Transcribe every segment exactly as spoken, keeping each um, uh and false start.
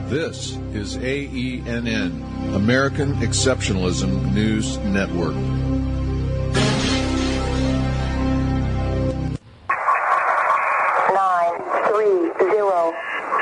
This is A E N N, American Exceptionalism News Network. Nine, three, zero,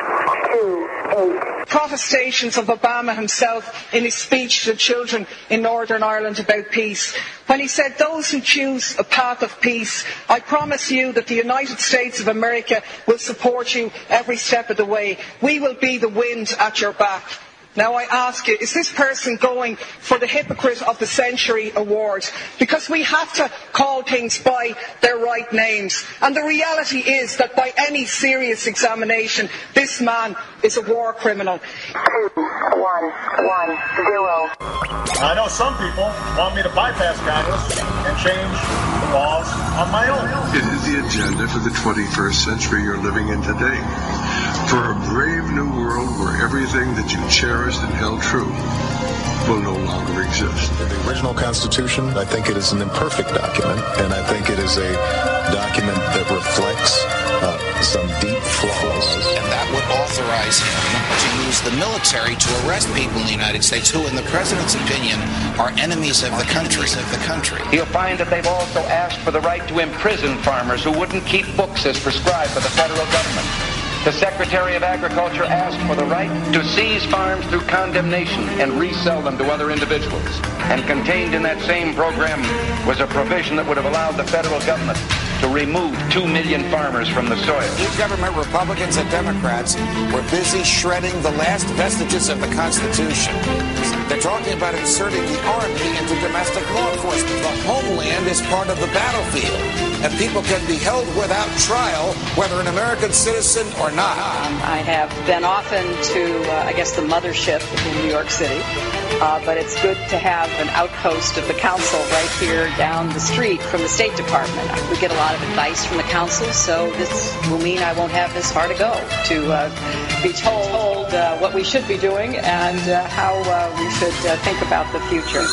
two, eight. Protestations of Obama himself in his speech to children in Northern Ireland about peace, when he said, "Those who choose a path of peace, I promise you that the United States of America will support you every step of the way. We will be the wind at your back." Now I ask you, is this person going for the Hypocrite of the Century award? Because we have to call things by their right names. And the reality is that by any serious examination, this man is a war criminal. Two, one, one, zero. I know some people want me to bypass Congress and change the laws on my own. It is the agenda for the twenty-first century you're living in today. For a brave new world where everything that you cherished and held true will no longer exist. The original Constitution, I think it is an imperfect document, and I think it is a document that reflects uh, some deep flaws. And that would authorize him to use the military to arrest people in the United States who, in the president's opinion, are enemies of the country. Of the country. You'll find that they've also asked for the right to imprison farmers who wouldn't keep books as prescribed by the federal government. The Secretary of Agriculture asked for the right to seize farms through condemnation and resell them to other individuals. And contained in that same program was a provision that would have allowed the federal government to remove two million farmers from the soil. Each government, Republicans and Democrats, were busy shredding the last vestiges of the Constitution. They're talking about inserting the Army into domestic law enforcement. The homeland is part of the battlefield, and people can be held without trial, whether an American citizen or not. Um, I have been often to, uh, I guess, the mothership in New York City, uh, but it's good to have an outpost of the council right here down the street from the State Department. We get a lot of advice from the council, so this will mean I won't have this far to go to uh, be told uh, what we should be doing and uh, how uh, we should uh, think about the future.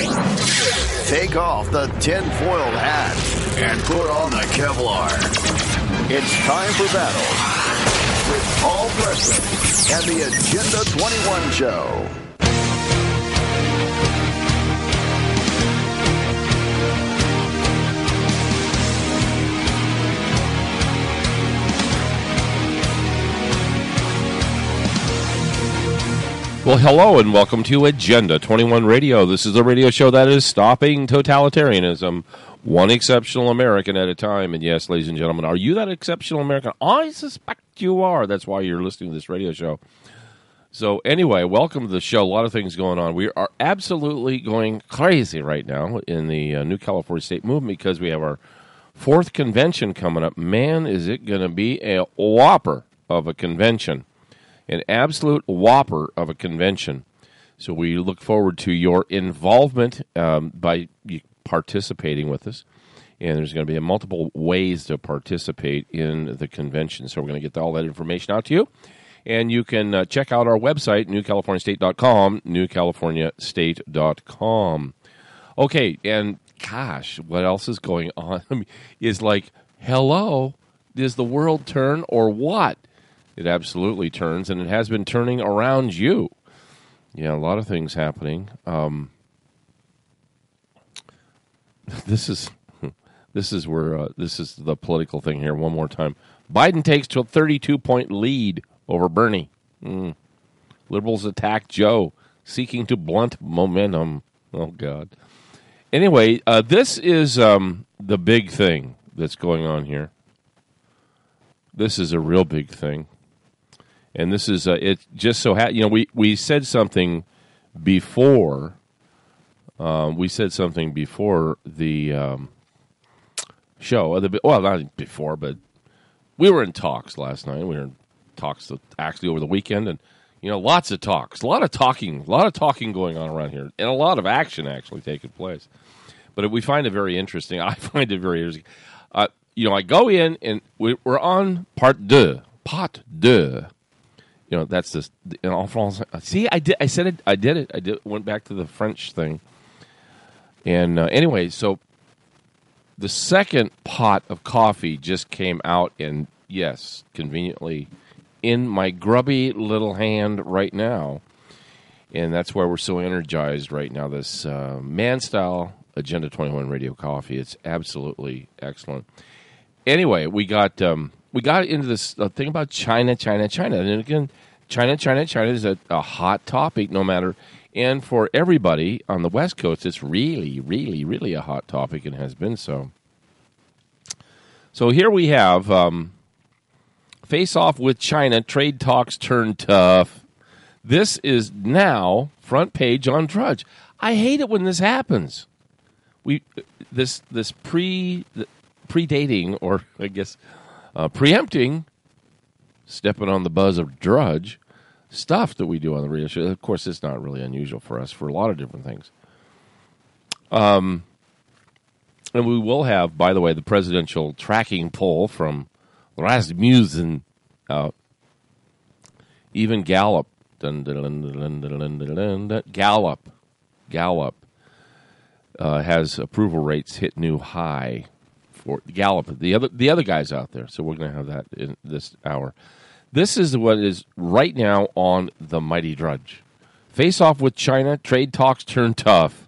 Take off the tinfoil hat and put on the Kevlar. It's time for battle with Paul Preston and the Agenda twenty-one Show. Well, hello and welcome to Agenda twenty-one Radio. This is a radio show that is stopping totalitarianism, one exceptional American at a time. And yes, ladies and gentlemen, are you that exceptional American? I suspect you are. That's why you're listening to this radio show. So anyway, welcome to the show. A lot of things going on. We are absolutely going crazy right now in the uh, New California State Movement because we have our fourth convention coming up. Man, is it going to be a whopper of a convention. An absolute whopper of a convention. So we look forward to your involvement um, by participating with us. And there's going to be multiple ways to participate in the convention. So we're going to get all that information out to you. And you can uh, check out our website, new california state dot com, new california state dot com. Okay, and gosh, what else is going on? I mean, is like, hello, does the world turn or what? It absolutely turns, and it has been turning around you. Yeah, a lot of things happening. Um, this is this is where uh, this is the political thing here. One more time, Biden takes to a thirty-two point lead over Bernie. Mm. Liberals attack Joe, seeking to blunt momentum. Oh God. Anyway, uh, this is um, the big thing that's going on here. This is a real big thing. And this is, uh, it just so, ha- you know, we, we said something before, um, we said something before the um, show, the, well, not before, but we were in talks last night. We were in talks actually over the weekend, and, you know, lots of talks, a lot of talking, a lot of talking going on around here, and a lot of action actually taking place. But we find it very interesting. I find it very interesting. Uh, you know, I go in, and we're on part deux, part deux. You know, that's this. In all France, see, I did. I said it. I did it. I did. Went back to the French thing. And uh, anyway, so the second pot of coffee just came out, and yes, conveniently, in my grubby little hand right now. And that's why we're so energized right now, this uh, man-style Agenda twenty-one Radio Coffee. It's absolutely excellent. Anyway, we got um, we got into this uh, thing about China, China, China. And again, China, China, China is a, a hot topic no matter. And for everybody on the West Coast, it's really, really, really a hot topic and has been so. So here we have um, face off with China, trade talks turn tough. This is now front page on Drudge. I hate it when this happens. We this this pre predating or I guess uh, preempting, stepping on the buzz of Drudge stuff that we do on the radio show. Of course, it's not really unusual for us for a lot of different things. Um, and we will have, by the way, the presidential tracking poll from Rasmussen out. Even Gallup. Dun, dun, dun, dun, dun, dun, dun, dun, dun. Gallup, Gallup uh, has approval rates hit new high for Gallup. The other the other guys out there. So we're going to have that in this hour. This is what is right now on the Mighty Drudge. Face off with China. Trade talks turn tough.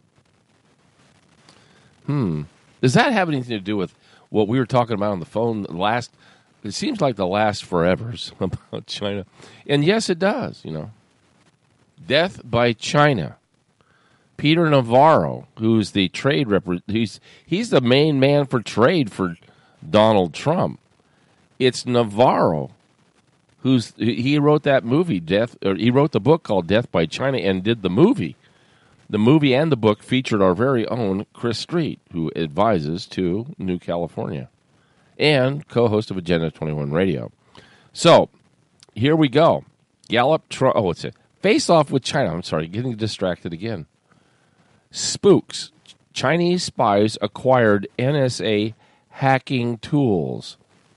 Hmm. Does that have anything to do with what we were talking about on the phone last? It seems like the last forevers about China, and yes, it does. You know. Death by China. Peter Navarro, who's the trade rep, he's he's the main man for trade for Donald Trump. It's Navarro, who's he wrote that movie Death, or he wrote the book called Death by China and did the movie. The movie and the book featured our very own Chris Street, who advises to New California and co-host of Agenda twenty-one Radio. So here we go. Gallup. Trump, oh, it's it. Face off with China. I'm sorry, getting distracted again. Spooks. Chinese spies acquired N S A hacking tools.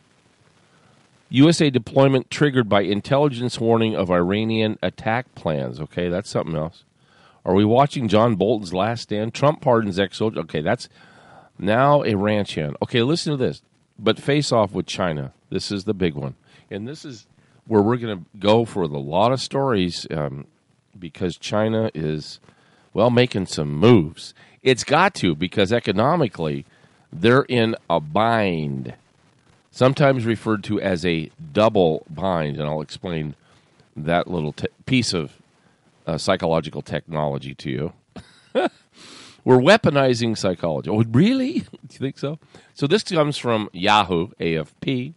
U S A deployment triggered by intelligence warning of Iranian attack plans. Okay, that's something else. Are we watching John Bolton's Last Stand? Trump pardons ex-soldier. Okay, that's now a ranch hand. Okay, listen to this. But face off with China. This is the big one. And this is where we're going to go for a lot of stories um, because China is, well, making some moves. It's got to, because economically they're in a bind, sometimes referred to as a double bind, and I'll explain that little te- piece of uh, psychological technology to you. We're weaponizing psychology. Oh, really? Do you think so? So this comes from Yahoo, A F P.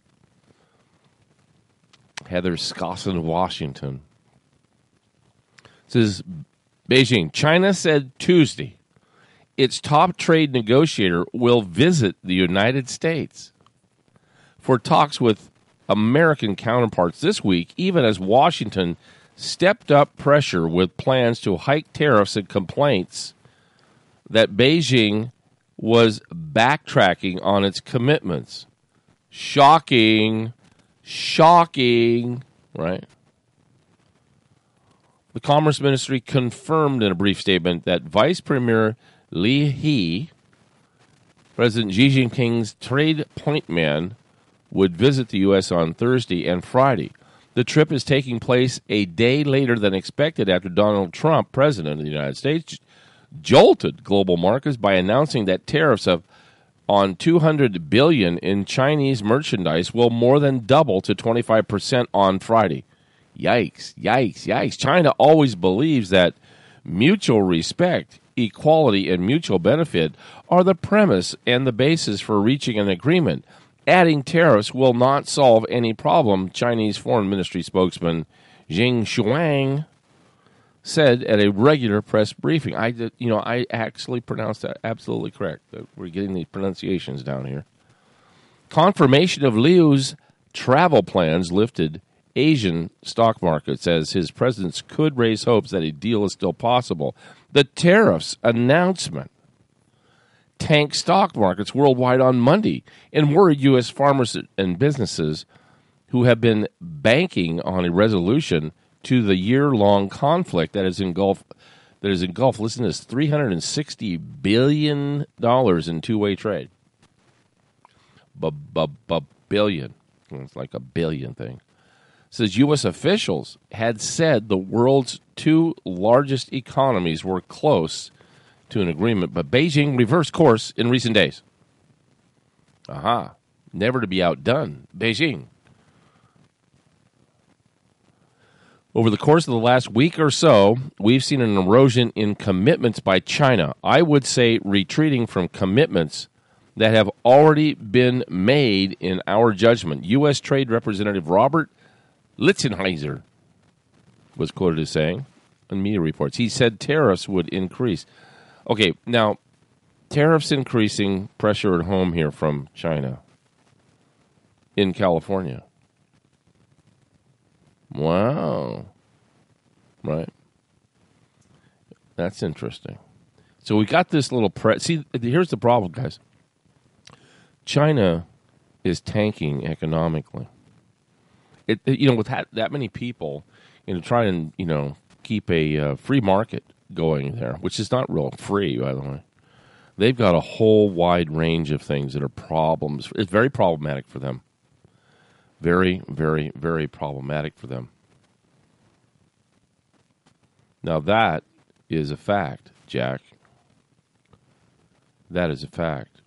Heather Skosson, Washington. It says, Beijing, China said Tuesday its top trade negotiator will visit the United States for talks with American counterparts this week, even as Washington stepped up pressure with plans to hike tariffs and complaints that Beijing was backtracking on its commitments. Shocking. Shocking, right? The Commerce Ministry confirmed in a brief statement that Vice Premier Li He, President Xi Jinping's trade point man, would visit the U S on Thursday and Friday. The trip is taking place a day later than expected after Donald Trump, President of the United States, jolted global markets by announcing that tariffs of on two hundred billion dollars in Chinese merchandise will more than double to twenty-five percent on Friday. Yikes, yikes, yikes. China always believes that mutual respect, equality, and mutual benefit are the premise and the basis for reaching an agreement. Adding tariffs will not solve any problem, Chinese Foreign Ministry spokesman Jing Shuang said at a regular press briefing. I did, you know, I actually pronounced that absolutely correct. We're getting these pronunciations down here. Confirmation of Liu's travel plans lifted Asian stock markets as his presence could raise hopes that a deal is still possible. The tariffs announcement tanked stock markets worldwide on Monday and worried U S farmers and businesses who have been banking on a resolution to the year-long conflict that is engulfed, that is engulfed, listen to this, three hundred sixty billion dollars in two-way trade. B-b-b-billion. It's like a billion thing. says U S officials had said the world's two largest economies were close to an agreement, but Beijing reversed course in recent days. Aha. Never to be outdone. Beijing. Over the course of the last week or so, we've seen an erosion in commitments by China. I would say retreating from commitments that have already been made in our judgment. U S. Trade Representative Robert Litzenheiser was quoted as saying in media reports, he said tariffs would increase. Okay, now, tariffs increasing, pressure at home here from China in California. Wow. Right. That's interesting. So we got this little pre- see, here's the problem, guys. China is tanking economically. It, it you know, with that, that many people, you know, try and, you know, keep a uh, free market going there, which is not real free, by the way. They've got a whole wide range of things that are problems. It's very problematic for them. Very, very, very problematic for them. Now that is a fact, Jack. That is a fact.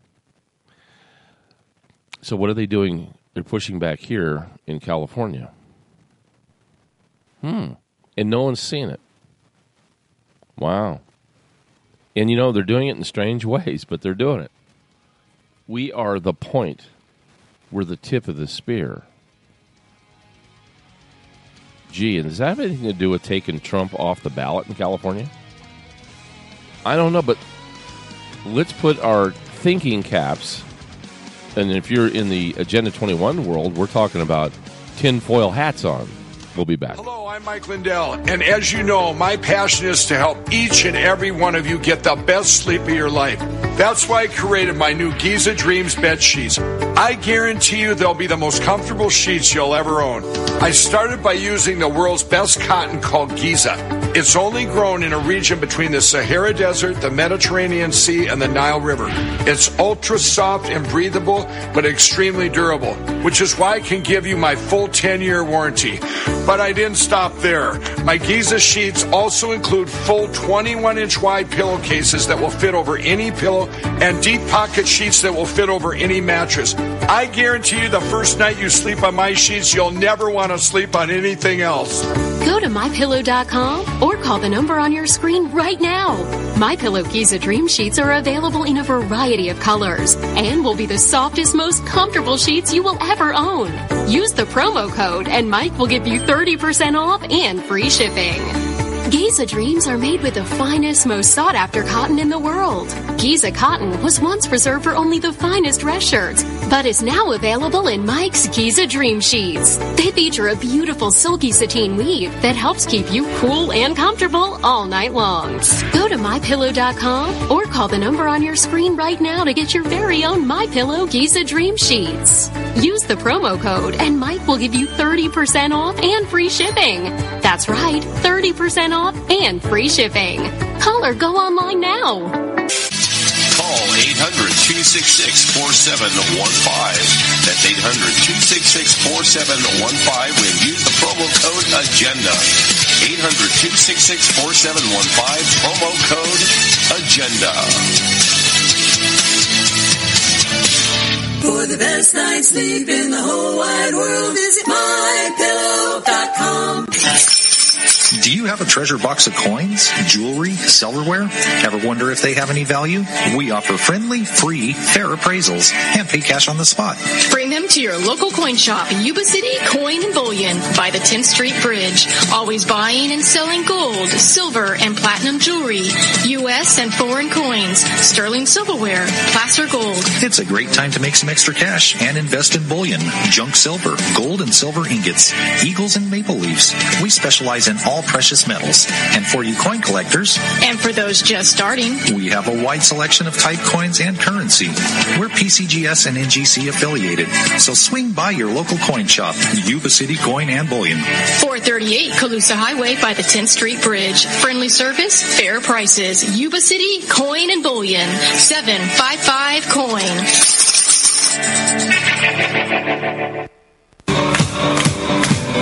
So what are they doing? They're pushing back here in California. Hmm. And no one's seen it. Wow. And, you know, they're doing it in strange ways, but they're doing it. We are the point. We're the tip of the spear. Gee, and does that have anything to do with taking Trump off the ballot in California? I don't know, but let's put our thinking caps, and if you're in the Agenda twenty-one world, we're talking about tinfoil hats on. We'll be back. Hello, I'm Mike Lindell, and as you know, my passion is to help each and every one of you get the best sleep of your life. That's why I created my new Giza Dreams bed sheets. I guarantee you they'll be the most comfortable sheets you'll ever own. I started by using the world's best cotton called Giza. It's only grown in a region between the Sahara Desert, the Mediterranean Sea, and the Nile River. It's ultra soft and breathable, but extremely durable, which is why I can give you my full ten-year warranty. But I didn't stop there. My Giza sheets also include full twenty-one inch wide pillowcases that will fit over any pillow and deep pocket sheets that will fit over any mattress. I guarantee you the first night you sleep on my sheets, you'll never want to sleep on anything else. Go to my pillow dot com or call the number on your screen right now. MyPillow Giza Dream Sheets are available in a variety of colors and will be the softest, most comfortable sheets you will ever own. Use the promo code and Mike will give you thirty percent off and free shipping. Giza Dreams are made with the finest, most sought-after cotton in the world. Giza cotton was once reserved for only the finest rest shirts, but is now available in Mike's Giza Dream Sheets. They feature a beautiful silky sateen weave that helps keep you cool and comfortable all night long. Go to my pillow dot com or call the number on your screen right now to get your very own MyPillow Giza Dream Sheets. Use the promo code and Mike will give you thirty percent off and free shipping. That's right, thirty percent off and free shipping. Call or go online now. Call eight hundred, two six six, four seven one five. That's eight hundred, two six six, four seven one five and use the promo code AGENDA. eight hundred, two six six, four seven one five, promo code AGENDA. For the best night's sleep in the whole wide world, visit my pillow dot com. Do you have a treasure box of coins, jewelry, silverware? Ever wonder if they have any value? We offer friendly, free, fair appraisals and pay cash on the spot. Bring them to your local coin shop, Yuba City Coin and Bullion by the tenth Street Bridge. Always buying and selling gold, silver, and platinum jewelry, U S and foreign coins, sterling silverware, placer gold. It's a great time to make some extra cash and invest in bullion, junk silver, gold and silver ingots, eagles and maple leaves. We specialize in all precious metals. And for you coin collectors, and for those just starting, we have a wide selection of type coins and currency. We're P C G S and N G C affiliated, so swing by your local coin shop, Yuba City Coin and Bullion. four thirty-eight Calusa Highway by the tenth Street Bridge. Friendly service, fair prices. Yuba City Coin and Bullion. seven five five coin.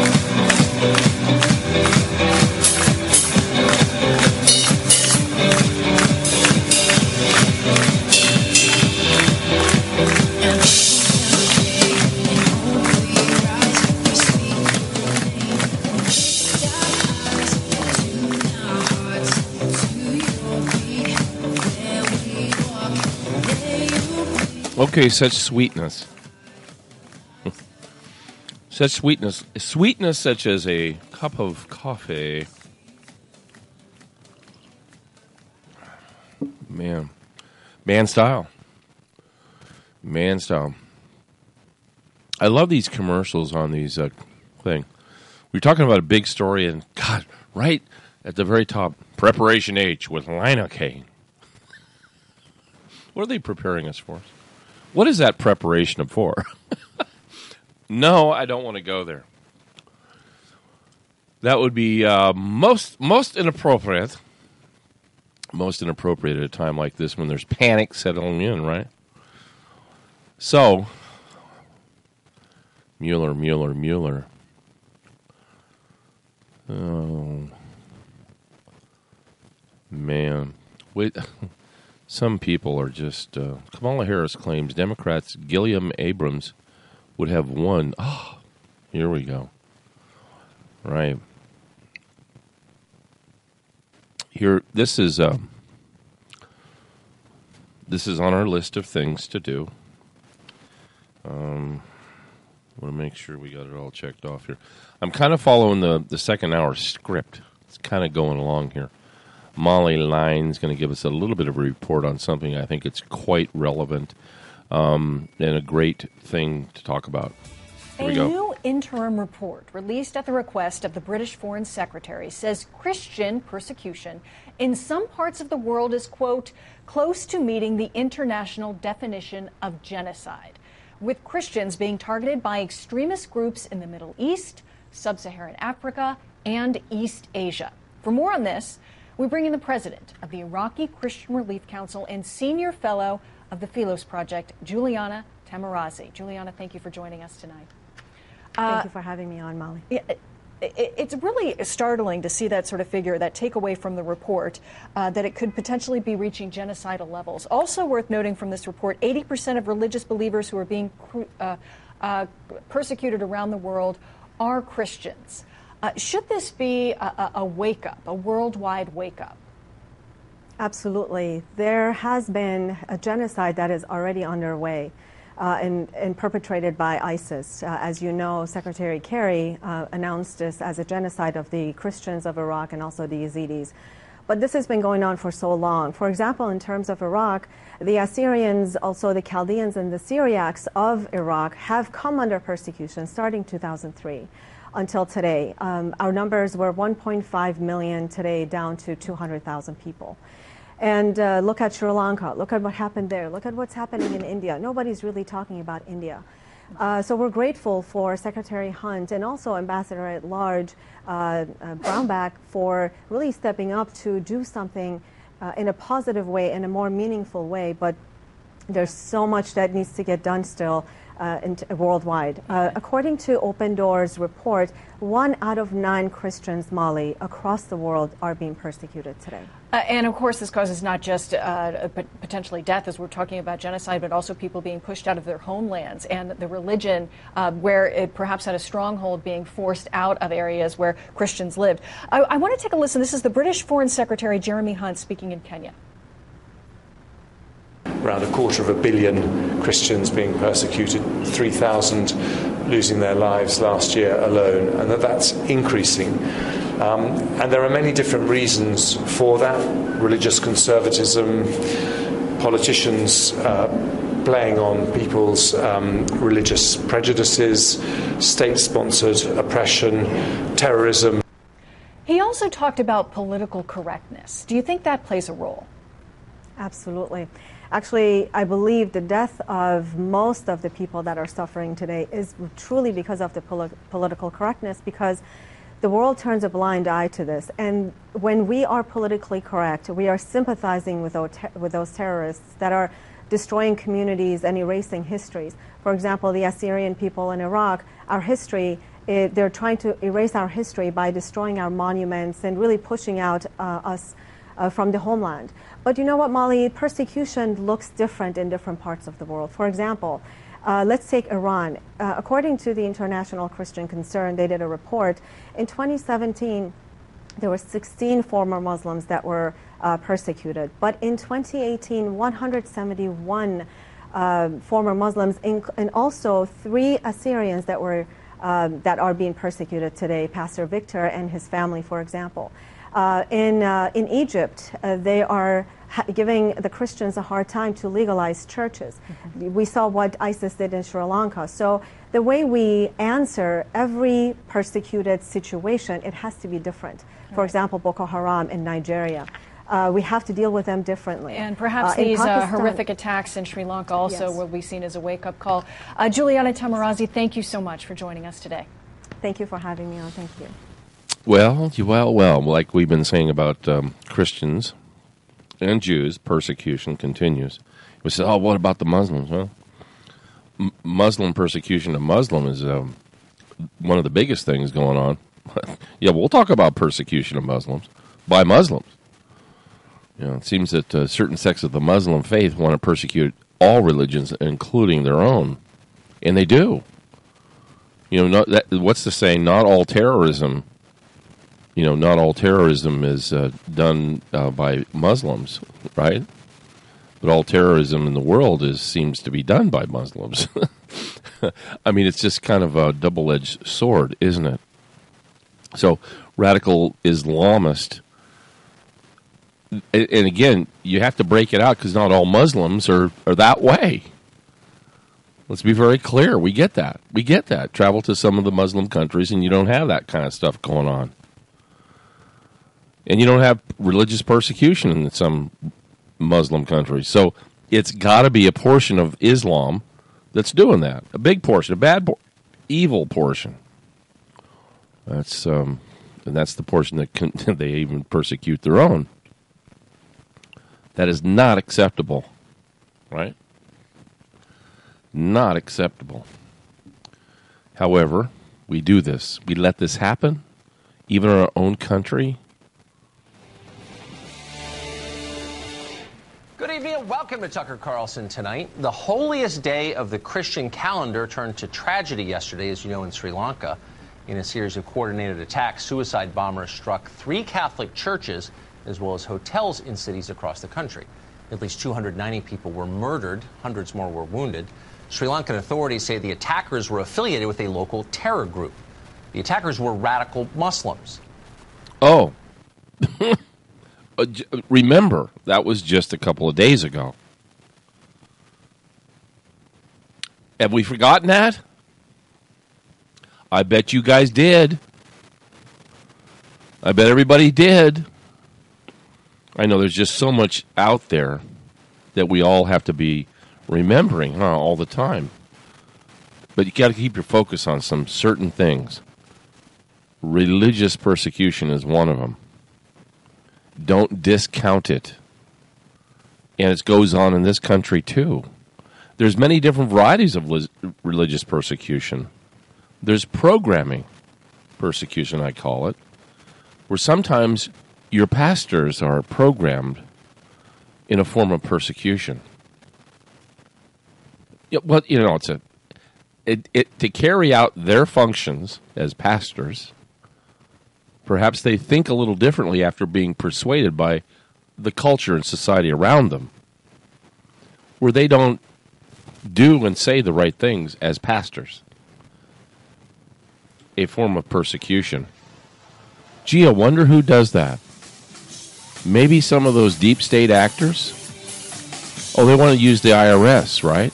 Okay, such sweetness. Such sweetness. Sweetness such as a cup of coffee. Man. Man style. Man style. I love these commercials on these uh, thing. We're talking about a big story, and God, right at the very top, Preparation H with lidocaine. What are they preparing us for? What is that preparation for? No, I don't want to go there. That would be uh, most most inappropriate. Most inappropriate at a time like this when there's panic settling in, right? So, Mueller, Mueller, Mueller. Oh, man. Wait, some people are just... Uh, Kamala Harris claims Democrats Gilliam Abrams would have won. Oh, here we go. Right. Here, this is... Uh, this is on our list of things to do. Um... I want to make sure we got it all checked off here. I'm kind of following the, the second hour script. It's kind of going along here. Molly Lyon's going to give us a little bit of a report on something I think it's quite relevant um, and a great thing to talk about. Here a we go. new interim report released at the request of the British Foreign Secretary says Christian persecution in some parts of the world is, quote, close to meeting the international definition of genocide, with Christians being targeted by extremist groups in the Middle East, Sub-Saharan Africa, and East Asia. For more on this, we bring in the president of the Iraqi Christian Relief Council and senior fellow of the Philos Project, Juliana Taimoorazy. Juliana, thank you for joining us tonight. Thank Uh, you for having me on, Molly. Yeah, it- it's really startling to see that sort of figure, that takeaway from the report, uh, that it could potentially be reaching genocidal levels. Also worth noting from this report, eighty percent of religious believers who are being cru- uh, uh, persecuted around the world are Christians. Uh, should this be a, a, a wake-up, a worldwide wake-up? Absolutely. There has been a genocide that is already underway. Uh, and, and perpetrated by ISIS. Uh, as you know, Secretary Kerry uh, announced this as a genocide of the Christians of Iraq and also the Yazidis. But this has been going on for so long. For example, in terms of Iraq, the Assyrians, also the Chaldeans and the Syriacs of Iraq have come under persecution starting two thousand three until today. Um, our numbers were one point five million, today down to two hundred thousand people. And uh, look at Sri Lanka. Look at what happened there. Look at what's happening in India. Nobody's really talking about India. Uh, so we're grateful for Secretary Hunt and also Ambassador at Large uh, uh, Brownback for really stepping up to do something uh, in a positive way, in a more meaningful way. But there's so much that needs to get done still uh, in t- worldwide. Uh, according to Open Doors report, one out of nine Christians, Molly, across the world are being persecuted today. Uh, and, of course, this causes not just uh, potentially death, as we're talking about genocide, but also people being pushed out of their homelands and the religion uh, where it perhaps had a stronghold being forced out of areas where Christians lived. I, I want to take a listen. This is the British Foreign Secretary, Jeremy Hunt, speaking in Kenya. Around a quarter of a billion Christians being persecuted, three thousand losing their lives last year alone, and that that's increasing. Um, and there are many different reasons for that. Religious conservatism, politicians uh, playing on people's um, religious prejudices, state-sponsored oppression, terrorism. He also talked about political correctness. Do you think that plays a role? Absolutely. Actually, I believe the death of most of the people that are suffering today is truly because of the poli- political correctness, because the world turns a blind eye to this. And when we are politically correct, we are sympathizing with those, ter- with those terrorists that are destroying communities and erasing histories. For example, the Assyrian people in Iraq, our history, it, they're trying to erase our history by destroying our monuments and really pushing out uh, us uh, from the homeland. But you know what, Molly? Persecution looks different in different parts of the world. For example, uh, let's take Iran. Uh, according to the International Christian Concern, they did a report. In twenty seventeen, there were sixteen former Muslims that were uh, persecuted. But in twenty eighteen, one hundred seventy-one uh, former Muslims, inc- and also three Assyrians that were um, that are being persecuted today. Pastor Victor and his family, for example. Uh, in uh, in Egypt, uh, they are ha- giving the Christians a hard time to legalize churches. Mm-hmm. We saw what ISIS did in Sri Lanka. So the way we answer every persecuted situation, it has to be different. For example, Boko Haram in Nigeria. Uh, we have to deal with them differently. And perhaps uh, these uh, Pakistan, horrific attacks in Sri Lanka also yes. will be seen as a wake-up call. Uh, Juliana Taimoorazy, thank you so much for joining us today. Thank you for having me on. Thank you. Well, well, well, like we've been saying about um, Christians and Jews, persecution continues. We say, oh, what about the Muslims? Well, M- Muslim persecution of Muslim is um, one of the biggest things going on. Yeah, we'll talk about persecution of Muslims by Muslims. You know, it seems that uh, certain sects of the Muslim faith want to persecute all religions, including their own, and they do. You know, not that, what's the saying? Not all terrorism. You know, not all terrorism is uh, done uh, by Muslims, right? But all terrorism in the world is seems to be done by Muslims. I mean, it's just kind of a double-edged sword, isn't it? So, radical Islamist, and, and again, you have to break it out because not all Muslims are, are that way. Let's be very clear. We get that. We get that. Travel to some of the Muslim countries and you don't have that kind of stuff going on. And you don't have religious persecution in some Muslim countries. So it's got to be a portion of Islam that's doing that. A big portion, a bad, evil portion. That's um, and that's the portion that can, they even persecute their own. That is not acceptable, right? Not acceptable. However, we do this. We let this happen, even in our own country. Good evening and welcome to Tucker Carlson Tonight. The holiest day of the Christian calendar turned to tragedy yesterday, as you know, in Sri Lanka. In a series of coordinated attacks, suicide bombers struck three Catholic churches as well as hotels in cities across the country. At least two hundred ninety people were murdered, hundreds more were wounded. Sri Lankan authorities say the attackers were affiliated with a local terror group. The attackers were radical Muslims. Oh. Remember, that was just a couple of days ago. Have we forgotten that? I bet you guys did. I bet everybody did. I know there's just so much out there that we all have to be remembering huh, all the time. But you got to keep your focus on some certain things. Religious persecution is one of them. Don't discount it. And it goes on in this country, too. There's many different varieties of li- religious persecution. There's programming persecution, I call it, where sometimes your pastors are programmed in a form of persecution. Yeah, well, you know, it's a it, it to carry out their functions as pastors. Perhaps they think a little differently after being persuaded by the culture and society around them, where they don't do and say the right things as pastors. A form of persecution. Gee, I wonder who does that. Maybe some of those deep state actors? Oh, they want to use the I R S, right?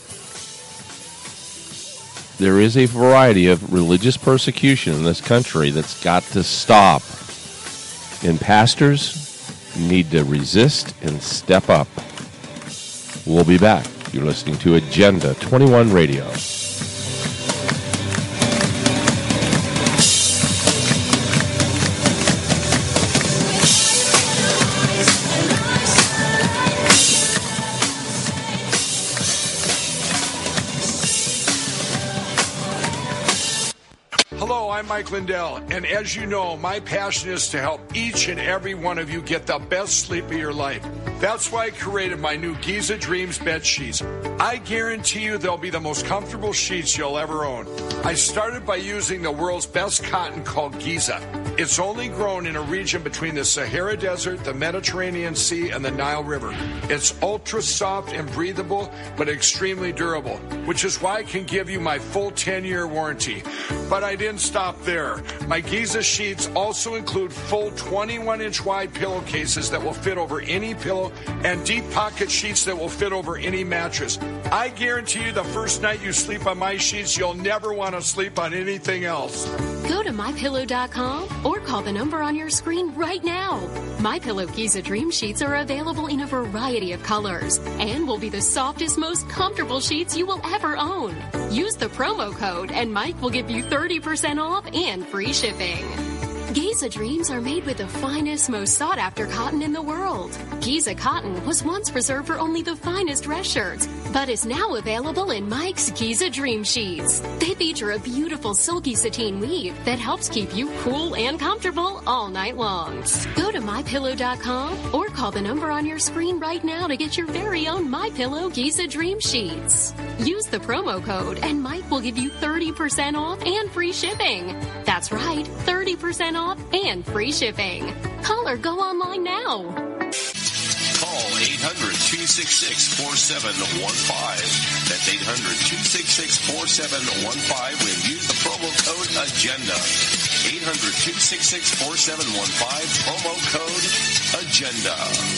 There is a variety of religious persecution in this country that's got to stop. And pastors need to resist and step up. We'll be back. You're listening to Agenda twenty-one Radio. I'm Mike Lindell, and as you know, my passion is to help each and every one of you get the best sleep of your life. That's why I created my new Giza Dreams bed sheets. I guarantee you they'll be the most comfortable sheets you'll ever own. I started by using the world's best cotton called Giza. It's only grown in a region between the Sahara Desert, the Mediterranean Sea, and the Nile River. It's ultra soft and breathable, but extremely durable, which is why I can give you my full ten-year warranty. But I didn't stop there. My Giza sheets also include full twenty-one inch wide pillowcases that will fit over any pillow and deep pocket sheets that will fit over any mattress. I guarantee you the first night you sleep on my sheets, you'll never want to sleep on anything else. Go to my pillow dot com or call the number on your screen right now. MyPillow Giza Dream Sheets are available in a variety of colors and will be the softest, most comfortable sheets you will ever own. Use the promo code and Mike will give you thirty percent off and free shipping. Giza Dreams are made with the finest, most sought-after cotton in the world. Giza cotton was once reserved for only the finest dress shirts, but is now available in Mike's Giza Dream Sheets. They feature a beautiful silky sateen weave that helps keep you cool and comfortable all night long. Go to my pillow dot com or call the number on your screen right now to get your very own MyPillow Giza Dream Sheets. Use the promo code and Mike will give you thirty percent off and free shipping. That's right, thirty percent off and free shipping. Call or go online now. Call eight hundred, two six six, four seven one five. That's eight hundred, two six six, four seven one five when use the promo code AGENDA. eight hundred, two six six, four seven one five, promo code AGENDA.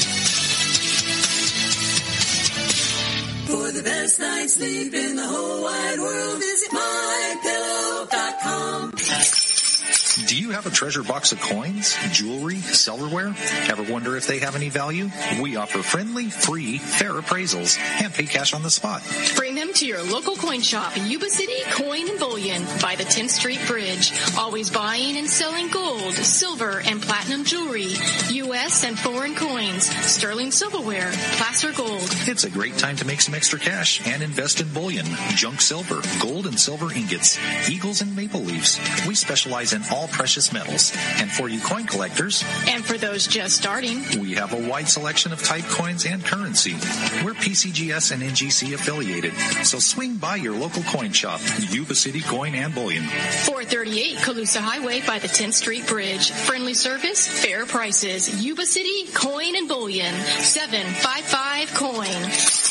For the best night's sleep in the whole wide world, visit my pillow dot com. Do you have a treasure box of coins, jewelry, silverware? Ever wonder if they have any value? We offer friendly, free, fair appraisals and pay cash on the spot. Bring them to your local coin shop, Yuba City Coin and Bullion by the tenth Street Bridge. Always buying and selling gold, silver, and platinum jewelry, U S and foreign coins, sterling silverware, placer gold. It's a great time to make some extra cash and invest in bullion, junk silver, gold and silver ingots, eagles and maple leaves. We specialize in all precious metals. And for you coin collectors, and for those just starting, we have a wide selection of type coins and currency. We're P C G S and N G C affiliated, so swing by your local coin shop, Yuba City Coin and Bullion. four thirty-eight Calusa Highway by the tenth Street Bridge. Friendly service, fair prices. Yuba City Coin and Bullion. seven five five coin.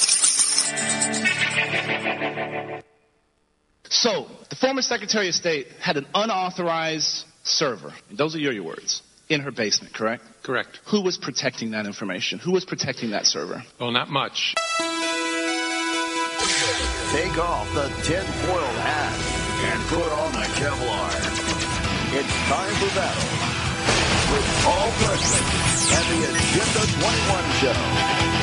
So, the former Secretary of State had an unauthorized server, and those are your, your words, in her basement, correct? Correct. Who was protecting that information? Who was protecting that server? Well, not much. Take off the tinfoil hat and put on the Kevlar. It's time for battle with Paul Preston and the Agenda twenty-one Show.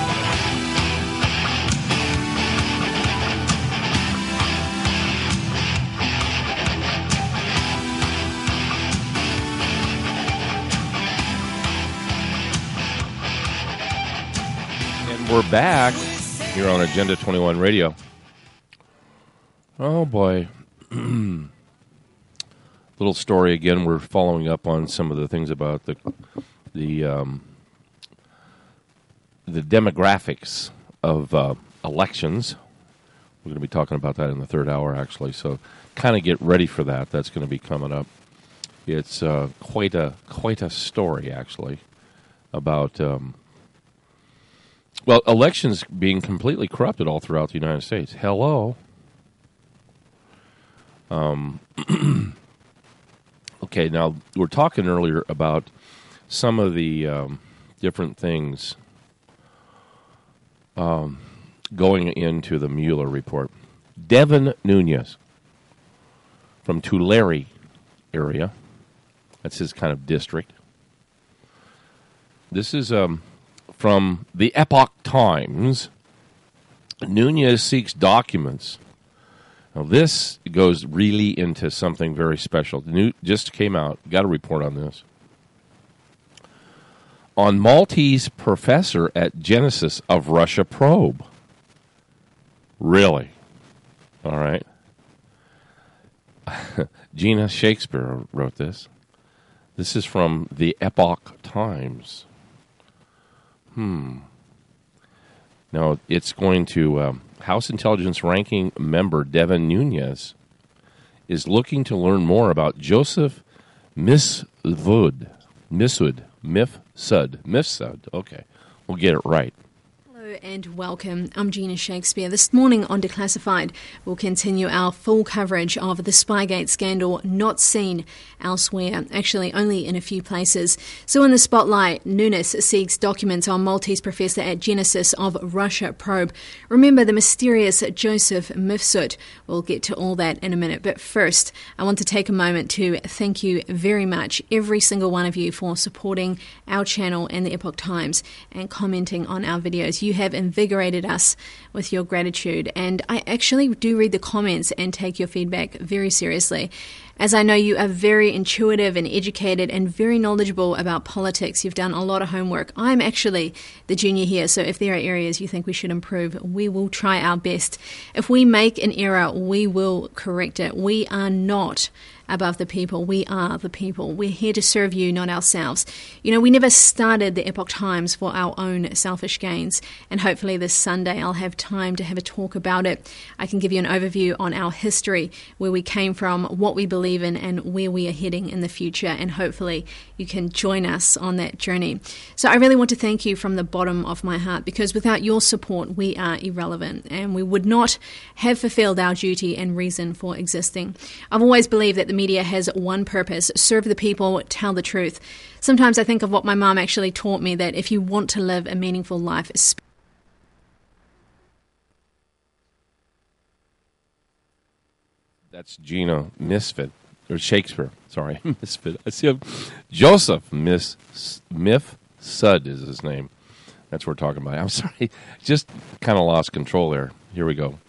We're back here on Agenda twenty-one Radio. Oh, boy. Little story again. We're following up on some of the things about the the um, the demographics of uh, elections. We're going to be talking about that in the third hour, actually. So kind of get ready for that. That's going to be coming up. It's uh, quite a quite a story, actually, about... Um, Well, elections being completely corrupted all throughout the United States. Hello. Um, okay, now, we were talking earlier about some of the um, different things um, going into the Mueller report. Devin Nunes from Tulare area. That's his kind of district. This is... Um, From the Epoch Times, Nunes seeks documents. Now, this goes really into something very special. The new just came out. Got a report on this. On Maltese professor at Genesis of Russia probe. Really? All right. Gina Shakespeare wrote this. This is from the Epoch Times. Hmm. Now, it's going to... Um, House Intelligence Ranking member Devin Nunes is looking to learn more about Joseph Mifsud. Mifsud. Mifsud. Mifsud. Okay. We'll get it right. Hello and welcome. I'm Gina Shakespeare. This morning on Declassified, we'll continue our full coverage of the Spygate scandal not seen elsewhere, actually only in a few places. So in the spotlight, Nunes seeks documents on Maltese professor at Genesis of Russia probe. Remember the mysterious Joseph Mifsud. We'll get to all that in a minute. But first, I want to take a moment to thank you very much, every single one of you, for supporting our channel and the Epoch Times and commenting on our videos. You have invigorated us with your gratitude, and I actually do read the comments and take your feedback very seriously, as I know you are very intuitive and educated and very knowledgeable about politics. You've done a lot of homework. I'm actually the junior here, so if there are areas you think we should improve, we will try our best. If we make an error, we will correct it. We are not above the people. We are the people. We're here to serve you, not ourselves. You know, we never started the Epoch Times for our own selfish gains, and hopefully this Sunday I'll have time to have a talk about it. I can give you an overview on our history, where we came from, what we believe in, and where we are heading in the future, and hopefully you can join us on that journey. So I really want to thank you from the bottom of my heart, because without your support we are irrelevant, and we would not have fulfilled our duty and reason for existing. I've always believed that the media has one purpose: serve the people, tell the truth. Sometimes I think of what my mom actually taught me, that if you want to live a meaningful life, that's Gina Misfit, or Shakespeare, sorry, Misfit. I see a Joseph Miss Mifsud is his name. That's what we're talking about. I'm sorry, just kind of lost control there. Here we go.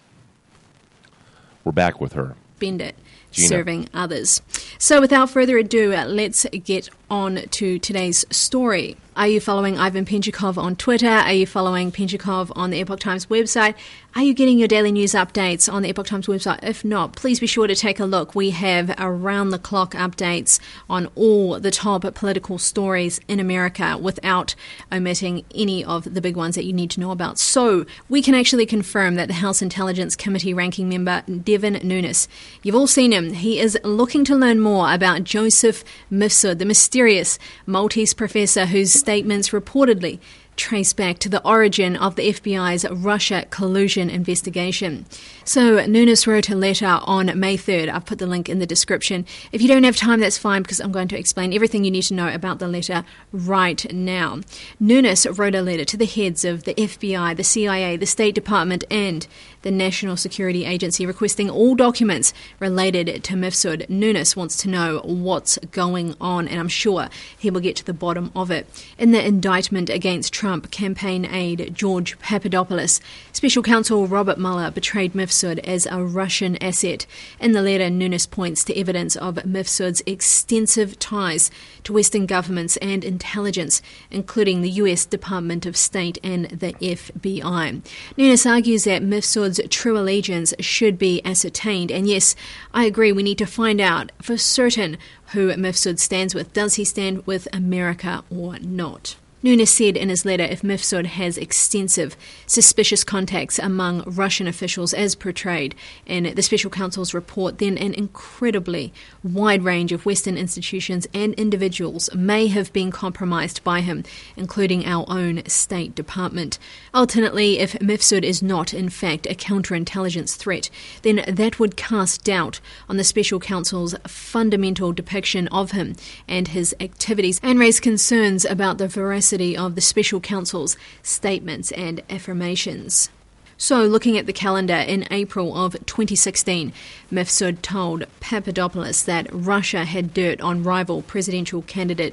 We're back with her. Bend it. Gina. Serving others. So without further ado, uh, let's get on to today's story. Are you following Ivan Penchikov on Twitter? Are you following Penchikov on the Epoch Times website? Are you getting your daily news updates on the Epoch Times website? If not, please be sure to take a look. We have around-the-clock updates on all the top political stories in America without omitting any of the big ones that you need to know about. So we can actually confirm that the House Intelligence Committee ranking member, Devin Nunes, you've all seen him. He is looking to learn more about Joseph Mifsud, the mysterious Maltese professor whose statements reportedly trace back to the origin of the F B I's Russia collusion investigation. So Nunes wrote a letter on May third. I've put the link in the description. If you don't have time, that's fine, because I'm going to explain everything you need to know about the letter right now. Nunes wrote a letter to the heads of the F B I, the C I A, the State Department, and the National Security Agency, requesting all documents related to Mifsud. Nunes wants to know what's going on, and I'm sure he will get to the bottom of it. In the indictment against Trump campaign aide George Papadopoulos, Special Counsel Robert Mueller betrayed Mifsud as a Russian asset. In the letter, Nunes points to evidence of Mifsud's extensive ties to Western governments and intelligence, including the U S Department of State and the F B I. Nunes argues that Mifsud's true allegiance should be ascertained, and yes, I agree, we need to find out for certain who Mifsud stands with. Does he stand with America or not? Nunes said in his letter if Mifsud has extensive suspicious contacts among Russian officials as portrayed in the Special Counsel's report, then an incredibly wide range of Western institutions and individuals may have been compromised by him, including our own State Department. Ultimately, if Mifsud is not in fact a counterintelligence threat, then that would cast doubt on the Special Counsel's fundamental depiction of him and his activities, and raise concerns about the veracity of the Special Counsel's statements and affirmations. So, looking at the calendar, in April of twenty sixteen, Mifsud told Papadopoulos that Russia had dirt on rival presidential candidate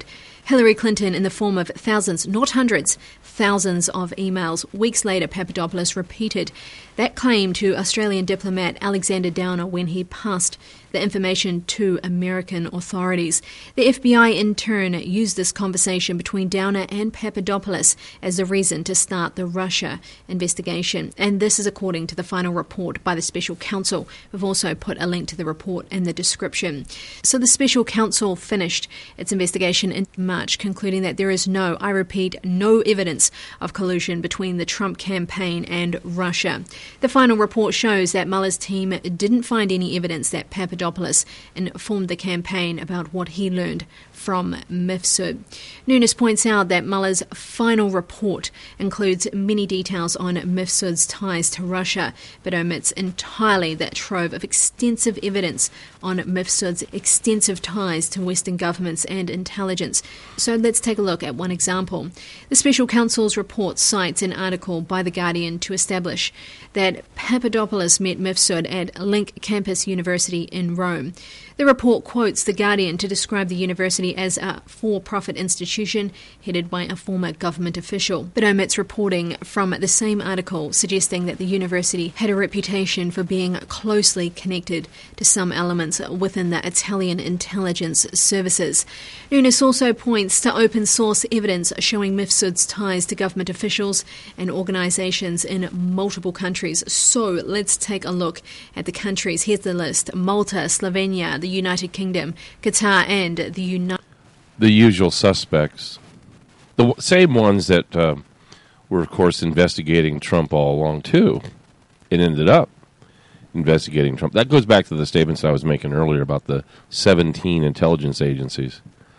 Hillary Clinton in the form of thousands, not hundreds, thousands of emails. Weeks later, Papadopoulos repeated that claim to Australian diplomat Alexander Downer when he passed the information to American authorities. The F B I, in turn, used this conversation between Downer and Papadopoulos as the reason to start the Russia investigation. And this is according to the final report by the Special Counsel. We've also put a link to the report in the description. So the Special Counsel finished its investigation in March, concluding that there is no, I repeat, no evidence of collusion between the Trump campaign and Russia. The final report shows that Mueller's team didn't find any evidence that Papadopoulos informed the campaign about what he learned from Mifsud. Nunes points out that Mueller's final report includes many details on Mifsud's ties to Russia, but omits entirely that trove of extensive evidence on Mifsud's extensive ties to Western governments and intelligence. So let's take a look at one example. The Special Counsel's report cites an article by The Guardian to establish that Papadopoulos met Mifsud at Link Campus University in Rome. The report quotes The Guardian to describe the university as a for-profit institution headed by a former government official, but omits reporting from the same article suggesting that the university had a reputation for being closely connected to some elements within the Italian intelligence services. Nunes also points to open source evidence showing Mifsud's ties to government officials and organizations in multiple countries. So let's take a look at the countries. Here's the list: Malta, Slovenia, the United Kingdom, Qatar, and the United... The usual suspects. The w- same ones that uh, were, of course, investigating Trump all along, too. It ended up investigating Trump. That goes back to the statements I was making earlier about the seventeen intelligence agencies.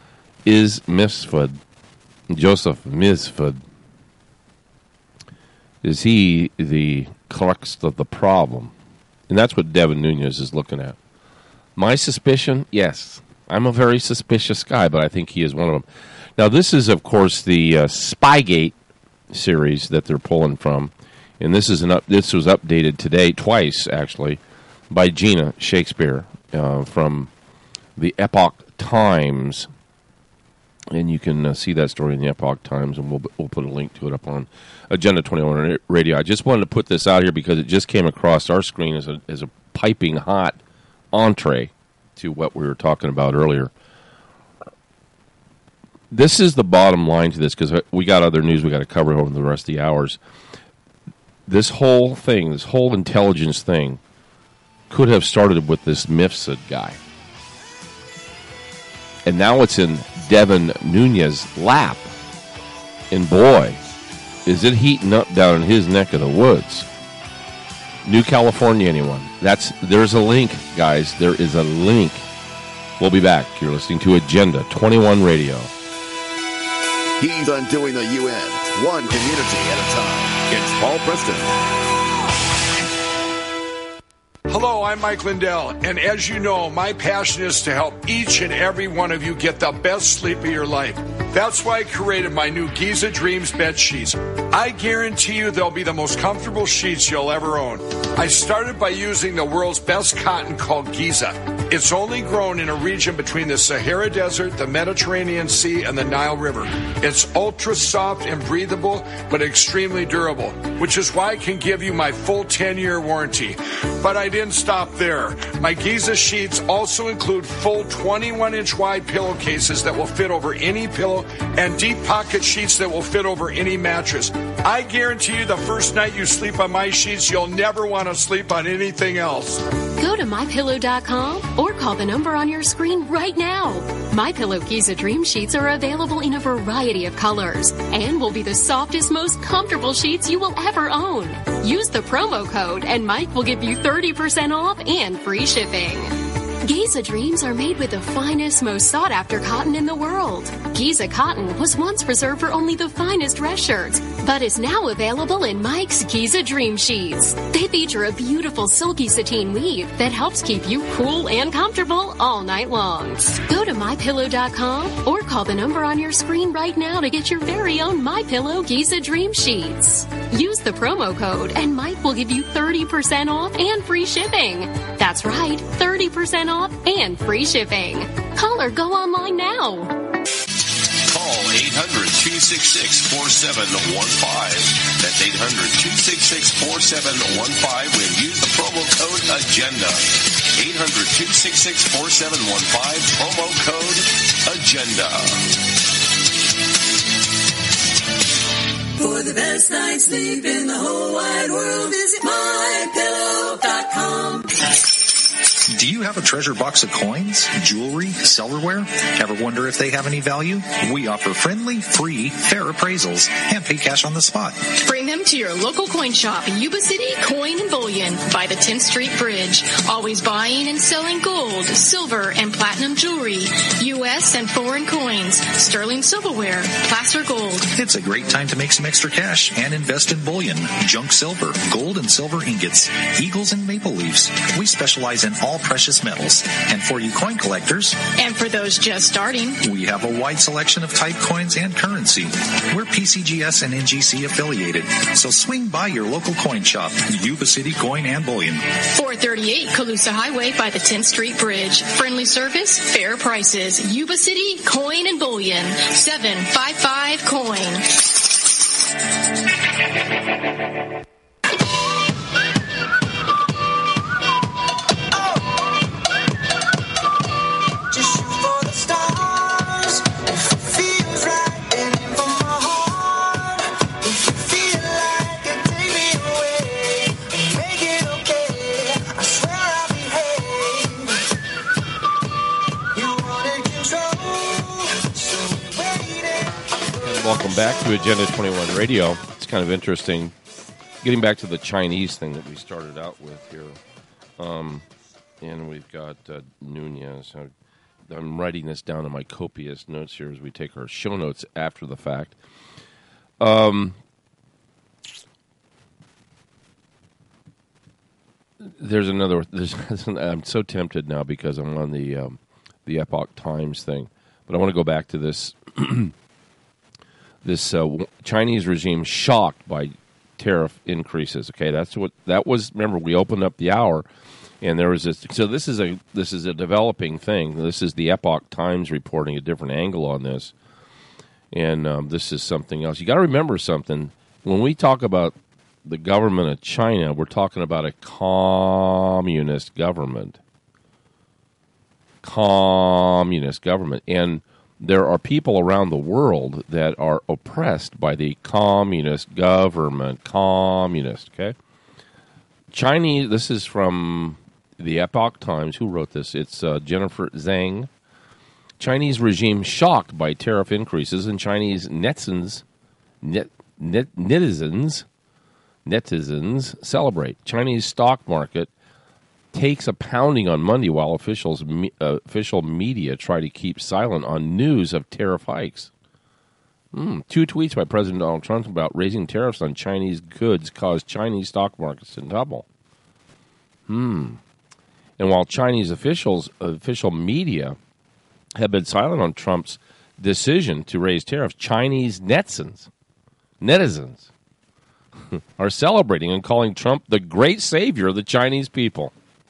Is Mifsud, Joseph Mifsud, is he the crux of the problem? And that's what Devin Nunes is looking at. My suspicion, yes. I'm a very suspicious guy, but I think he is one of them. Now, this is, of course, the uh, Spygate series that they're pulling from. And this is an up, this was updated today, twice, actually, by Gina Shakespeare uh, from the Epoch Times. And you can uh, see that story in the Epoch Times, and we'll we'll put a link to it up on Agenda twenty-one Radio. I just wanted to put this out here because it just came across our screen as a as a piping hot entree to what we were talking about earlier. This is the bottom line to this, because we got other news we got to cover over the rest of the hours. This whole thing, this whole intelligence thing, could have started with this Mifsud guy. And now it's in Devin Nunes' lap. And boy, is it heating up down in his neck of the woods. New California, anyone? That's there's a link, guys. There is a link. We'll be back. You're listening to Agenda twenty-one Radio. He's undoing the U N, one community at a time. It's Paul Preston. Hello, I'm Mike Lindell, and as you know, my passion is to help each and every one of you get the best sleep of your life. That's why I created my new Giza Dreams bed sheets. I guarantee you they'll be the most comfortable sheets you'll ever own. I started by using the world's best cotton called Giza. It's only grown in a region between the Sahara Desert, the Mediterranean Sea, and the Nile River. It's ultra soft and breathable, but extremely durable, which is why I can give you my full ten-year warranty. But I didn't stop there. My Giza sheets also include full twenty-one inch wide pillowcases that will fit over any pillow and deep pocket sheets that will fit over any mattress. I guarantee you the first night you sleep on my sheets, you'll never want to sleep on anything else. Go to my pillow dot com or call the number on your screen right now. MyPillow Giza Dream Sheets are available in a variety of colors and will be the softest, most comfortable sheets you will ever own. Use the promo code and Mike will give you thirty percent off and free shipping. Giza Dreams are made with the finest, most sought-after cotton in the world. Giza cotton was once reserved for only the finest dress shirts, but is now available in Mike's Giza Dream Sheets. They feature a beautiful silky sateen weave that helps keep you cool and comfortable all night long. Go to my pillow dot com or call the number on your screen right now to get your very own MyPillow Giza Dream Sheets. Use the promo code and Mike will give you thirty percent off and free shipping. That's right, thirty percent off and free shipping. Call or go online now. Call hundred, two six six, four seven one five. That's eight hundred, two six six, four seven one five when use the promo code AGENDA. eight hundred, two six six, four seven one five, promo code AGENDA. For the best night's sleep in the whole wide world, visit my pillow dot com. Do you have a treasure box of coins, jewelry, silverware? Ever wonder if they have any value? We offer friendly, free, fair appraisals and pay cash on the spot. Bring them to your local coin shop, Yuba City Coin and Bullion by the tenth Street Bridge. Always buying and selling gold, silver, and platinum jewelry, U S and foreign coins, sterling silverware, placer gold. It's a great time to make some extra cash and invest in bullion, junk silver, gold and silver ingots, eagles and maple leaves. We specialize in all precious metals. And for you coin collectors, and for those just starting, we have a wide selection of type coins and currency. We're P C G S and N G C affiliated, so swing by your local coin shop, Yuba City Coin and Bullion. four thirty-eight Calusa Highway by the tenth Street Bridge. Friendly service, fair prices. Yuba City Coin and Bullion. seven five five coin. Welcome back to Agenda twenty-one Radio. It's kind of interesting. Getting back to the Chinese thing that we started out with here. Um, and we've got uh, Nunez. I, I'm writing this down in my copious notes here as we take our show notes after the fact. Um, there's another. There's, I'm so tempted now because I'm on the um, the Epoch Times thing. But I want to go back to this. This uh, Chinese regime shocked by tariff increases. Okay, that's what that was. Remember, we opened up the hour, and there was this. So this is a this is a developing thing. This is the Epoch Times reporting a different angle on this, and um, this is something else. You got to remember something when we talk about the government of China. We're talking about a communist government, communist government, and there are people around the world that are oppressed by the communist government. Communist, okay? Chinese, this is from the Epoch Times. Who wrote this? It's uh, Jennifer Zhang. Chinese regime shocked by tariff increases, and Chinese netizens, net, net, netizens, netizens celebrate. Chinese stock market takes a pounding on Monday while officials, me, uh, official media try to keep silent on news of tariff hikes. Mm, two tweets by President Donald Trump about raising tariffs on Chinese goods caused Chinese stock markets to tumble. Hmm. And while Chinese officials, official media have been silent on Trump's decision to raise tariffs, Chinese netizens, netizens are celebrating and calling Trump the great savior of the Chinese people.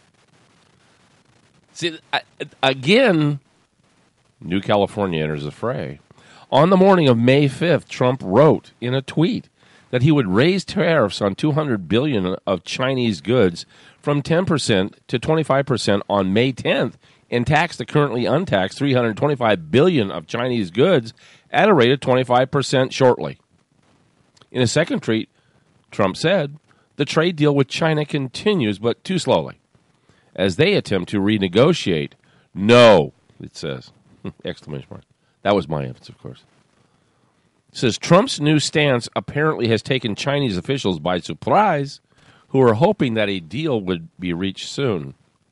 See, again, New California enters the fray. On the morning of May fifth, Trump wrote in a tweet that he would raise tariffs on two hundred billion dollars of Chinese goods from ten percent to twenty-five percent on May tenth and tax the currently untaxed three hundred twenty-five billion dollars of Chinese goods at a rate of twenty-five percent shortly. In a second tweet, Trump said, the trade deal with China continues, but too slowly, as they attempt to renegotiate. No, it says, exclamation mark. That was my evidence, of course. It says, Trump's new stance apparently has taken Chinese officials by surprise, who are hoping that a deal would be reached soon.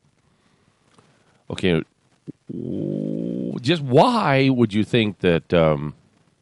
Okay, just why would you think that, um,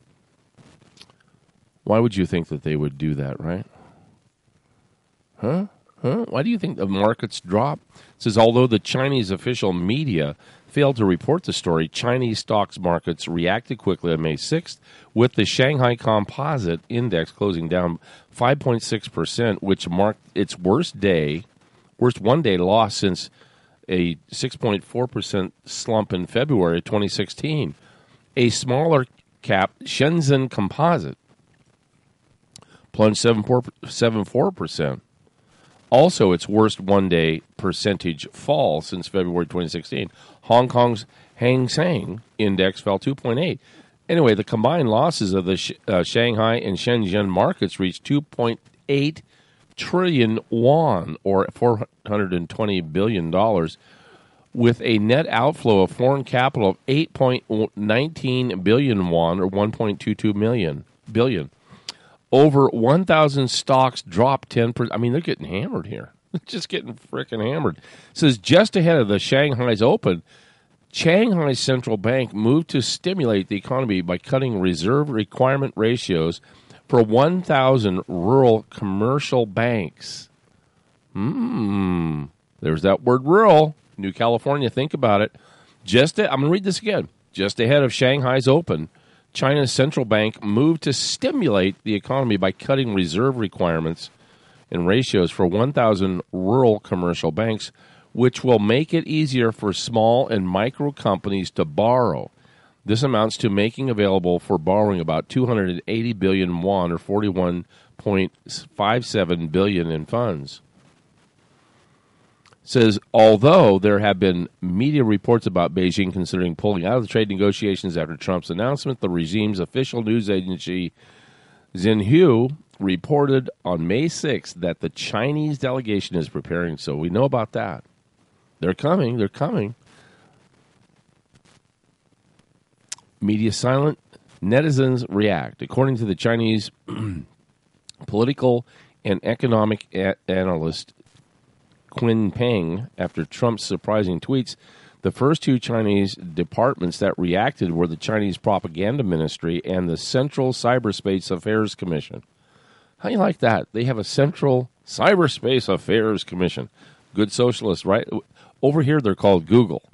why would you think that they would do that, right? Huh? Huh? Why do you think the markets drop? It says, although the Chinese official media failed to report the story, Chinese stocks markets reacted quickly on May sixth, with the Shanghai Composite Index closing down five point six percent, which marked its worst day, worst one-day loss since a six point four percent slump in February of twenty sixteen. A smaller cap Shenzhen Composite plunged seven point seven four percent. Also, its worst one-day percentage fall since February twenty sixteen. Hong Kong's Hang Seng Index fell two point eight. Anyway, the combined losses of the Sh- uh, Shanghai and Shenzhen markets reached two point eight trillion won, or four hundred twenty billion dollars, with a net outflow of foreign capital of eight point one nine billion won, or one point two two million billion. Over one thousand stocks dropped ten percent. I mean, they're getting hammered here. Just getting frickin' hammered. It says just ahead of the Shanghai's open, Shanghai's central bank moved to stimulate the economy by cutting reserve requirement ratios for one thousand rural commercial banks. Hmm. There's that word rural. New California, think about it. Just a, I'm going to read this again. Just ahead of Shanghai's open, China's central bank moved to stimulate the economy by cutting reserve requirements and ratios for one thousand rural commercial banks, which will make it easier for small and micro companies to borrow. This amounts to making available for borrowing about two hundred eighty billion won, or forty-one point five seven billion in funds. Says, although there have been media reports about Beijing considering pulling out of the trade negotiations after Trump's announcement, the regime's official news agency Xinhua reported on May sixth that the Chinese delegation is preparing. So we know about that. They're coming. They're coming. Media silent. Netizens react. According to the Chinese political and economic a- analyst Qin Peng, after Trump's surprising tweets, the first two Chinese departments that reacted were the Chinese Propaganda Ministry and the Central Cyberspace Affairs Commission. How do you like that? They have a Central Cyberspace Affairs Commission. Good socialist, right? Over here, they're called Google.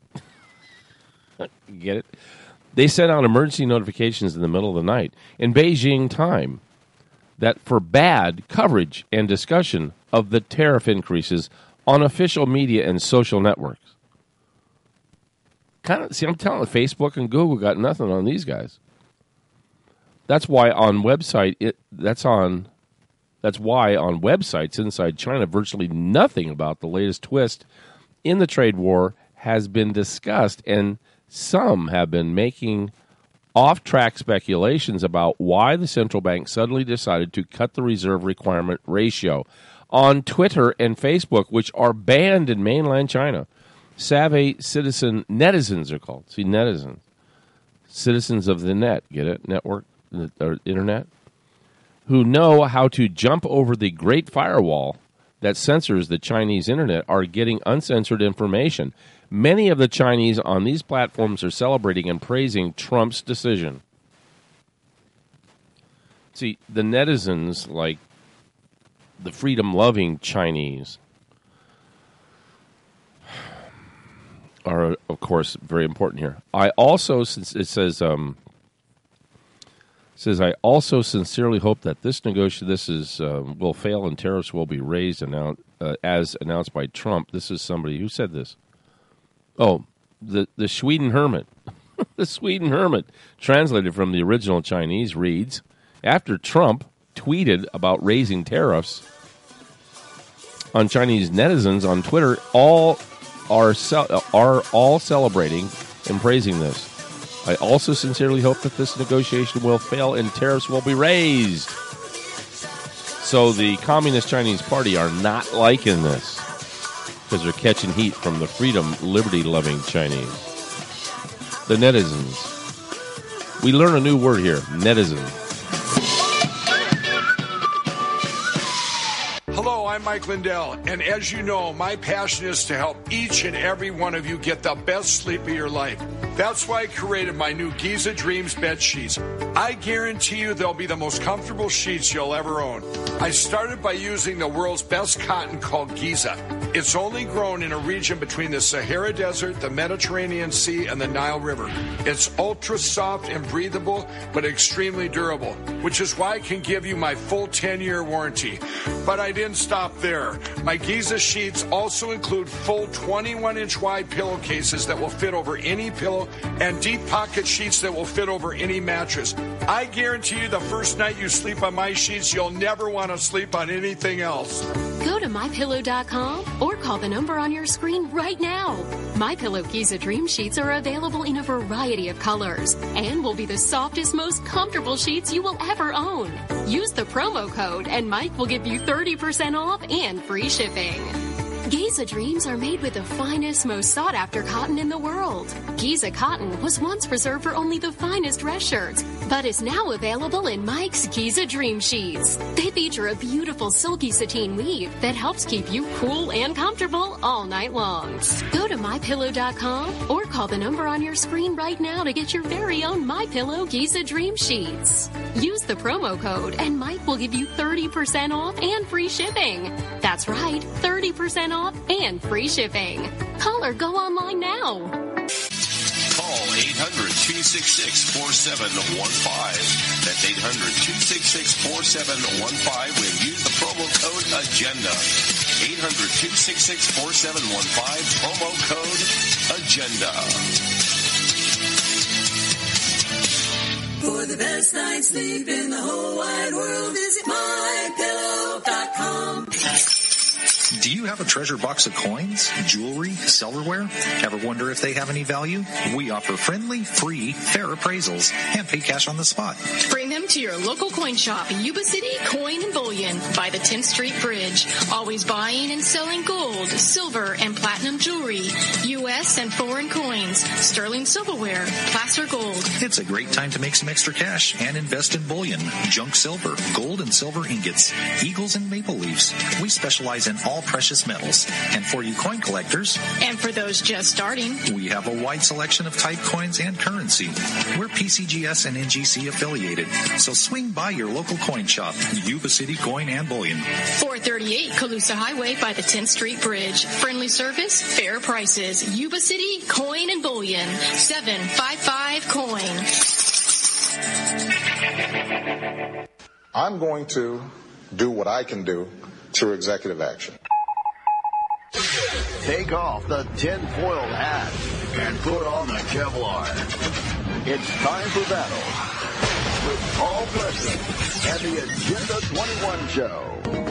Get it? They sent out emergency notifications in the middle of the night in Beijing time that forbade coverage and discussion of the tariff increases on official media and social networks. Kind of, see, I'm telling you, Facebook and Google got nothing on these guys. That's why on website it that's on that's why on websites inside China virtually nothing about the latest twist in the trade war has been discussed, and some have been making off-track speculations about why the central bank suddenly decided to cut the reserve requirement ratio. On Twitter and Facebook, which are banned in mainland China, savvy citizen netizens are called. See, netizens. Citizens of the net, get it? Network, or internet? Who know how to jump over the great firewall that censors the Chinese internet are getting uncensored information. Many of the Chinese on these platforms are celebrating and praising Trump's decision. See, the netizens, like the freedom-loving Chinese, are, of course, very important here. I also, since it says, um, says I also sincerely hope that this negotiation, this is uh, will fail and tariffs will be raised, annou- uh, as announced by Trump. This is somebody who said this. Oh, the the Sweden Hermit. The Sweden Hermit, translated from the original Chinese, reads, after Trump tweeted about raising tariffs on Chinese netizens on Twitter, all are ce- are all celebrating and praising this. I also sincerely hope that this negotiation will fail and tariffs will be raised. So the Communist Chinese Party are not liking this because they're catching heat from the freedom, liberty-loving Chinese. The netizens. We learn a new word here, netizen. Hello, I'm Mike Lindell, and as you know, my passion is to help each and every one of you get the best sleep of your life. That's why I created my new Giza Dreams bed sheets. I guarantee you they'll be the most comfortable sheets you'll ever own. I started by using the world's best cotton called Giza. It's only grown in a region between the Sahara Desert, the Mediterranean Sea, and the Nile River. It's ultra soft and breathable, but extremely durable, which is why I can give you my full ten-year warranty. But I didn't stop there. My Giza sheets also include full twenty-one inch wide pillowcases that will fit over any pillow and deep pocket sheets that will fit over any mattress. I guarantee you the first night you sleep on my sheets, you'll never want to sleep on anything else. Go to my pillow dot com or call the number on your screen right now. MyPillow Giza Dream Sheets are available in a variety of colors and will be the softest, most comfortable sheets you will ever own. Use the promo code and Mike will give you thirty percent off and free shipping. Giza Dreams are made with the finest, most sought-after cotton in the world. Giza cotton was once reserved for only the finest dress shirts, but is now available in Mike's Giza Dream Sheets. They feature a beautiful silky sateen weave that helps keep you cool and comfortable all night long. Go to my pillow dot com or call the number on your screen right now to get your very own MyPillow Giza Dream Sheets. Use the promo code and Mike will give you thirty percent off and free shipping. That's right, thirty percent off and free shipping. Call or go online now. Call eight hundred, two six six, four seven one five. That's eight hundred, two six six, four seven one five when use the promo code AGENDA. eight hundred, two six six, four seven one five, promo code AGENDA. For the best night's sleep in the whole wide world, visit my pillow dot com. Do you have a treasure box of coins, jewelry, silverware? Ever wonder if they have any value? We offer friendly, free, fair appraisals and pay cash on the spot. Bring them to your local coin shop, Yuba City Coin and Bullion by the tenth Street Bridge. Always buying and selling gold, silver, and platinum jewelry, U S and foreign coins, sterling silverware, placer gold. It's a great time to make some extra cash and invest in bullion, junk silver, gold and silver ingots, eagles and maple leaves. We specialize in all precious metals. And for you coin collectors, and for those just starting, we have a wide selection of type coins and currency. We're P C G S and N G C affiliated, so swing by your local coin shop, Yuba City Coin and Bullion. four thirty-eight Calusa Highway by the tenth Street Bridge. Friendly service, fair prices. Yuba City Coin and Bullion. seven five five coin. I'm going to do what I can do through executive action. Take off the tinfoil hat and put on the Kevlar. It's time for battle with Paul Preston and the Agenda twenty-one Show.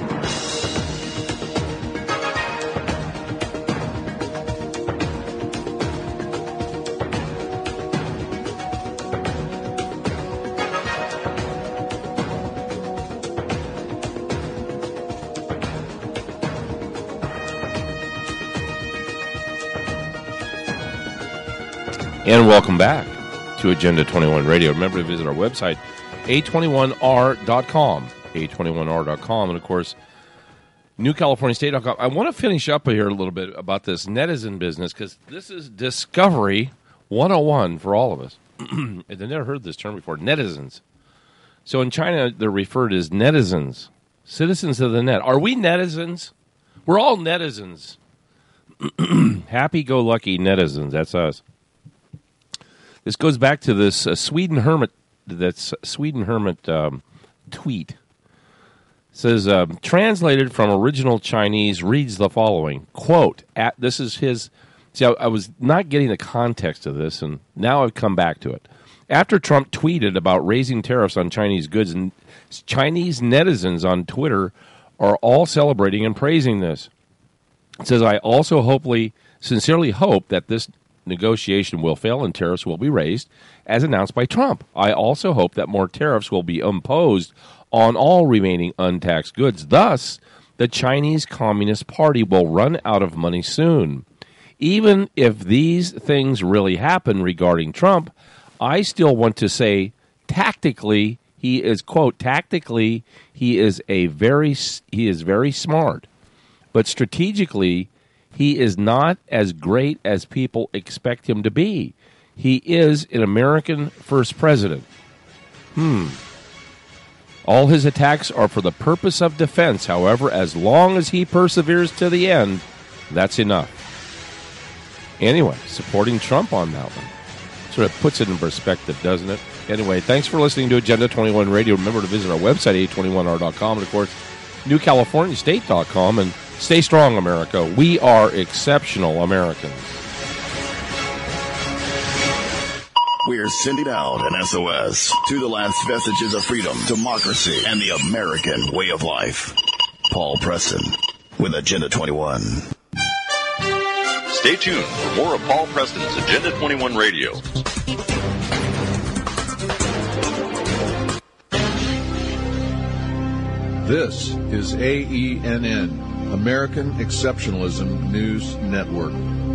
And welcome back to Agenda twenty-one Radio. Remember to visit our website, A twenty-one R dot com, A twenty-one R dot com, and, of course, New California State dot com. I want to finish up here a little bit about this netizen business, because this is Discovery one oh one for all of us. I've never heard this term before, netizens. So in China, they're referred as netizens, citizens of the net. Are we netizens? We're all netizens. Happy-go-lucky netizens, that's us. This goes back to this uh, Sweden Hermit, that's Sweden Hermit um, tweet. It says, uh, translated from original Chinese, reads the following, quote, at, this is his, see, I, I was not getting the context of this, and now I've come back to it. After Trump tweeted about raising tariffs on Chinese goods, and Chinese netizens on Twitter are all celebrating and praising this. It says, I also hopefully, sincerely hope that this negotiation will fail and tariffs will be raised, as announced by Trump. I also hope that more tariffs will be imposed on all remaining untaxed goods. Thus, the Chinese Communist Party will run out of money soon. Even if these things really happen regarding Trump, I still want to say tactically he is, quote, tactically he is a very he is very smart, but strategically he is not as great as people expect him to be. He is an American first president. Hmm. All his attacks are for the purpose of defense. However, as long as he perseveres to the end, That's enough. Anyway, supporting Trump on that one sort of puts it in perspective, doesn't it? Anyway, thanks for listening to Agenda twenty-one Radio. Remember to visit our website, A twenty-one R dot com, and, of course, New California State dot com. And stay strong, America. We are exceptional Americans. We're sending out an S O S to the last vestiges of freedom, democracy, and the American way of life. Paul Preston with Agenda twenty-one. Stay tuned for more of Paul Preston's Agenda twenty-one Radio. This is A E N N, American Exceptionalism News Network.